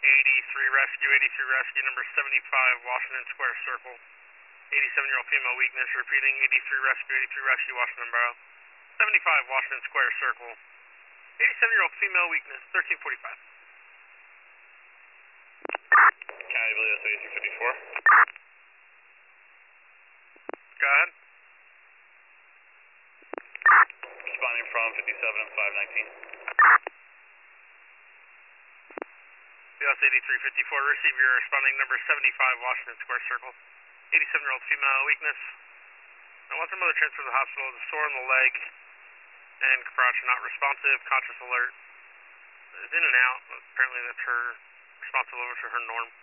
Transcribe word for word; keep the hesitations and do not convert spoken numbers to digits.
eighty-three rescue, eighty-three rescue, number seventy-five, Washington Square Circle. eighty-seven-year-old female weakness, repeating, eighty-three rescue, eighty-three rescue, Washington Borough. seventy-five, Washington Square Circle. eighty-seven-year-old female weakness, thirteen forty-five. County Bliss eighty-three fifty-four. Go ahead. Responding from fifty-seven and five nineteen. B S eighty-three fifty-four, receive your responding number seventy-five, Washington Square Circle. eighty-seven-year-old female weakness. I want her mother transferred to the hospital with a sore on the leg and Capracha not responsive, conscious alert. Is in and out. Apparently that's her responsive level to her norm.